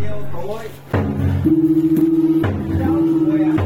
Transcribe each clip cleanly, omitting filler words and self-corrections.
chiều tối cháu nguyện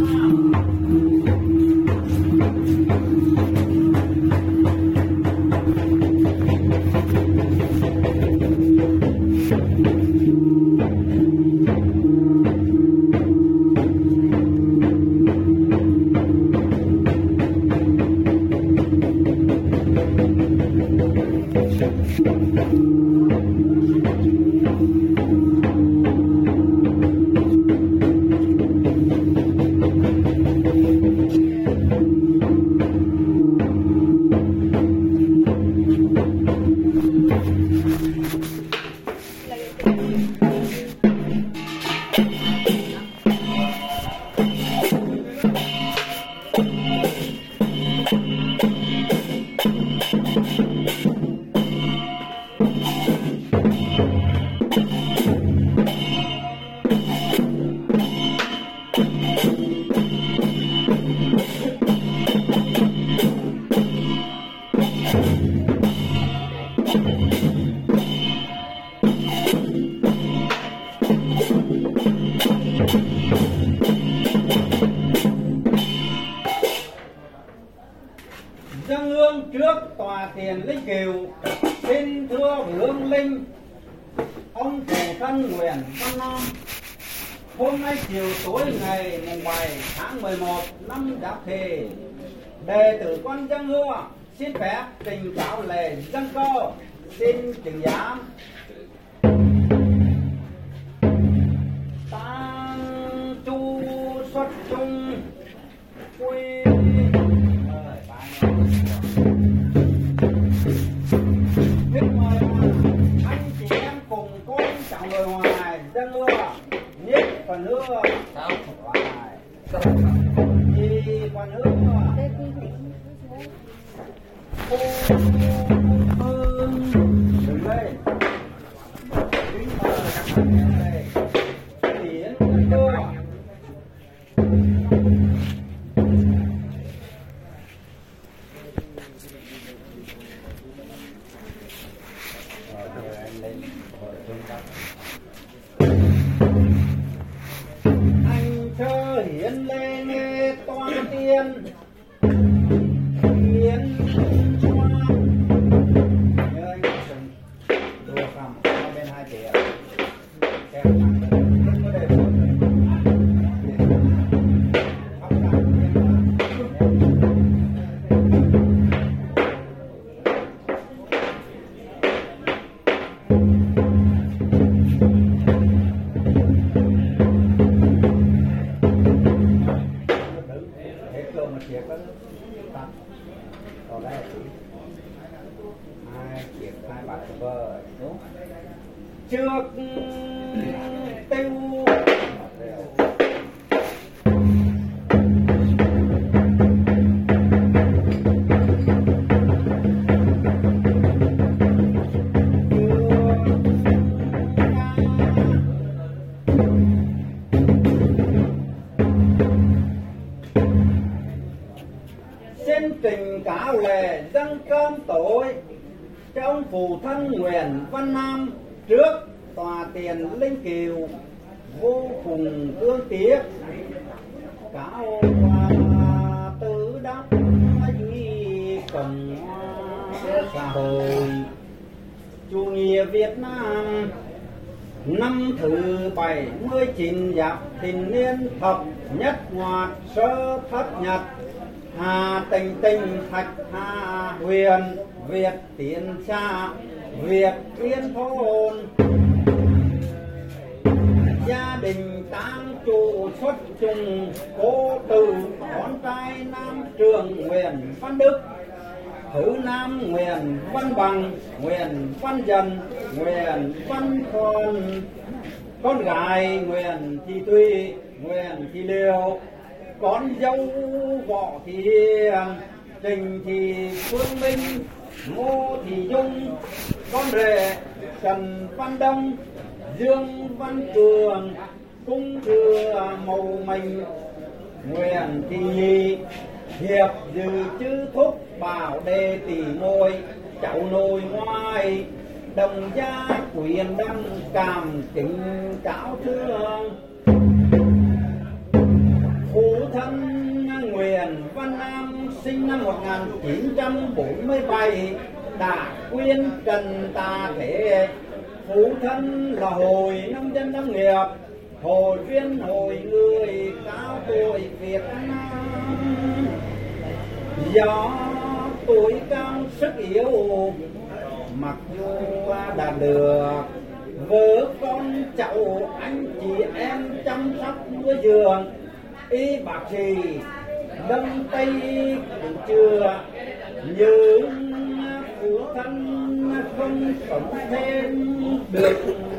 dâng hương trước tòa tiền linh kiều. Xin thưa hương linh ông phụ thân nguyện Văn Nam, hôm nay chiều tối ngày mùng 7 tháng 11 năm Giáp Thìn, đệ tử quan dâng hương xin phép trình cáo lễ dâng cơ. Xin chứng giám tang chu xuất chung quy anh chị em cùng con cháu người ngoài dân hương nhất phần hương ngoài chi phần hương hương đừng lên kính mời các bạn em đây tiến hương anh thơ hiến lê nghe toan tiên hiến choa nhớ anh đừng đùa cầm bên hai chị ạ em không có đề xuất trước tiêu xin trình cáo lễ dâng cơm tối cho ông phụ thân Nguyễn Văn Nam trước tòa tiền linh kiều vô cùng thương tiếc. Cáo tứ đắc duy Cộng hòa xã hội chủ nghĩa Việt Nam năm thứ 79 Giáp Thìn niên thập nhất ngoạt sơ thất nhật Hà Tình Tình Thạch Hà Huyền Việt Tiến Xa Việt Liên Thôn gia đình tang chủ xuất trùng cô tử con trai nam trường Nguyễn Văn Đức, thứ nam Nguyễn Văn Bằng, Nguyễn Văn Dần, Nguyễn Văn Thuần, con gái Nguyễn Thị Thùy, Nguyễn Thị Liêu, con dâu Võ Thị Hiền, Trình Thị Phương Minh, Ngô Thị Dung, con rể Trần Văn Đông, Dương Văn Cường, Cung Thừa Mầu Mình, Nguyễn Thị Nhi, Hiệp Dự Chư Thúc Bảo Đề Tỷ Môi, cháu nội ngoại đồng gia quyền đăng cảm kính cáo thương. Phụ thân Nguyễn Văn Nam sinh năm 1947 đã quyên Trần Tà Thế. Phụ thân là Hội Nông dân Nông nghiệp, hội viên hội người cao tuổi Việt Nam. Do tuổi cao sức yếu, mặc dù đã được vợ con cháu anh chị em chăm sóc nuôi dưỡng, y bác sĩ đông tây cũng chưa, nhưng phụ thân không sống thêm được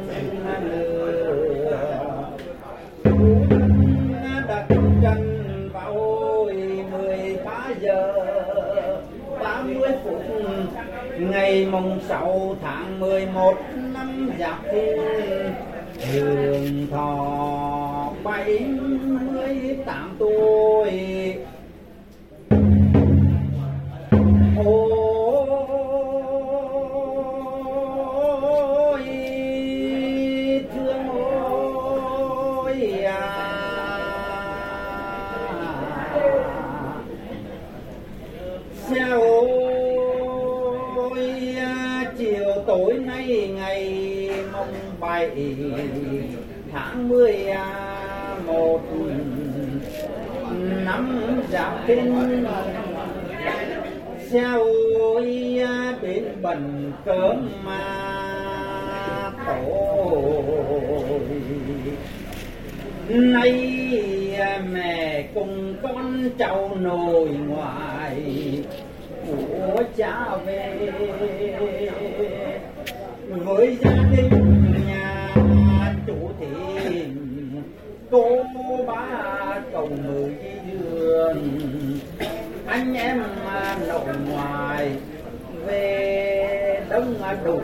nữa. Phụ thân đặt chân vào hồi 13 giờ 30 phút ngày mùng 6 tháng 11 năm Giáp Thìn, hưởng thọ 78 tuổi. Ôi thương ôi sao ôi chiều tối nay ngày mùng 7 tháng 11 năm Giáp Thìn, sao ôi bên bần cơm mà tối. Nay mẹ cùng con cháu nội ngoại của cha về, với gia đình nhà chủ thím cô bá cầu mười giường, anh em nội ngoại về đông đủ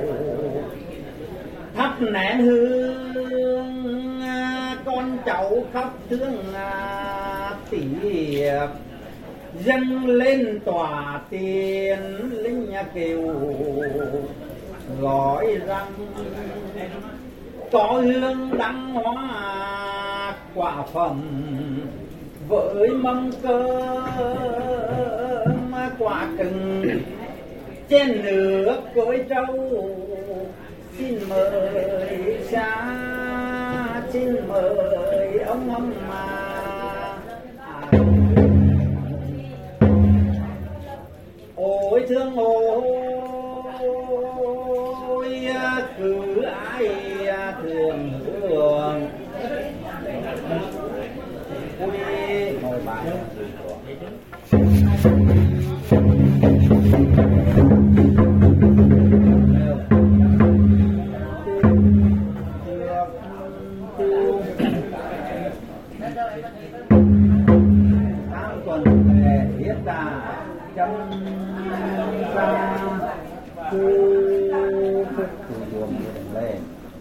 thắp nén hương, con cháu khóc thương tiệp dâng lên tòa tiền linh kiều, gọi rằng có hương đăng hoa quả phẩm với mâm cơm quả cừng trên nước cối trâu. Xin mời xa, xin mời ông mà ôi thương ôi cứ ai thường hưởng ôi ngồi bài tháng tuần về thiết đà chăm ra cứ thức từ đường lên.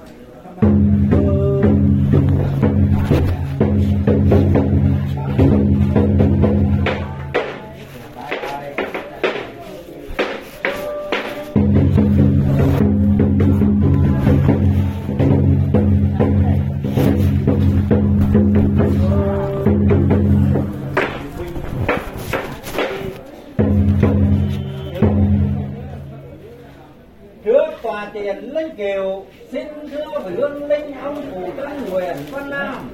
Tiền linh kiều xin thưa với hương linh ông Phụ thân Nguyễn Văn Nam.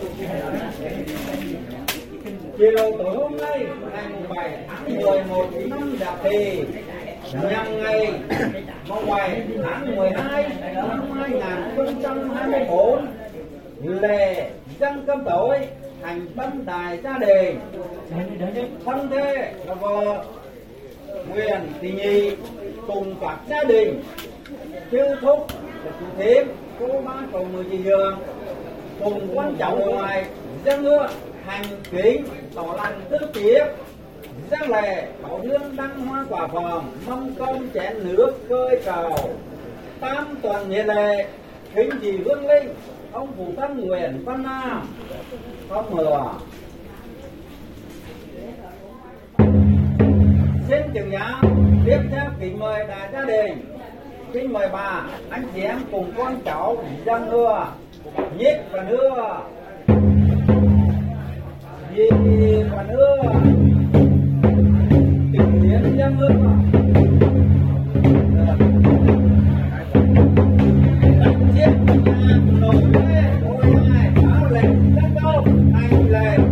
Chiều tối hôm nay ngày 7 tháng 11 năm Giáp Thìn, nhằm ngày 7 tháng 12 năm 2024, lễ dâng cơm tối hành bân đại gia đình. Thân thế là vợ Nguyễn Thị Nhi cùng các gia đình, chư thúc là chủ thím cô bá cầu mười chị giường cùng con cháu ngoài dân hương hành kính tỏ lòng tứ kiếp, giang lệ bảo hương đăng hoa quả phẩm mâm cơm chén nước cơi cầu tam tuần nhiệt lệ kính chỉ hương linh ông Phụ thân Nguyễn Văn Nam. Không mưa xin chừng nhá tiếp theo kính mời đại gia đình kính mời bà anh chị em cùng con cháu dâng hương nhiếp và nữa gì và nữa tình hiến dâng hương chiếc nổi lên ôi ai áo lệnh rất đâu anh lệnh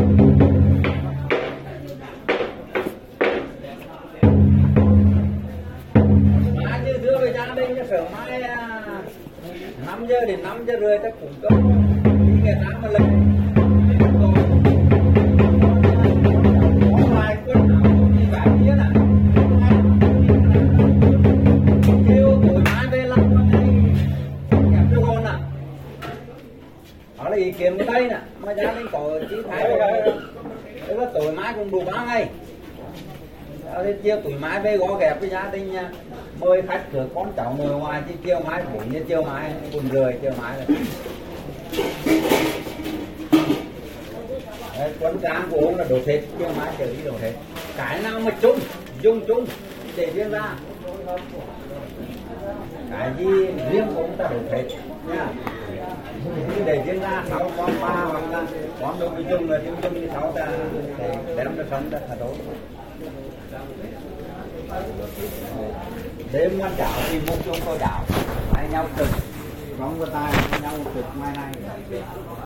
đưa về gia đình cho sớm mai 5 giờ đến 5 giờ rưỡi ta cũng có người ta mà lên có vài quân đi vài tiếng à kêu tối mai về làm kẹp cho con à đó là ý kiến của đây nè mà gia đình có chỉ thái tức là tối mai cũng đủ 3 ngày chiều tuổi mai về gõ ghẹp với gia đình nha mời khách cửa con cháu ngồi ngoài chứ chiều mai 4 giờ chiều mai 4 rưỡi chiều mai rồi quán tráng của ông là đồ thịt chiều mai chờ đi đồ thịt cái nào mà chung dùng chung để riêng ra cái gì riêng của ông ta đồ thịt nha để riêng ra 6 con 3 hoặc là con đồ bị dùng là dùng như 6 ta để đem nó sống ra là tốt đêm ăn chảo thì một chung tôi chảo hai nhau cực bóng vào tay nhau cực mai này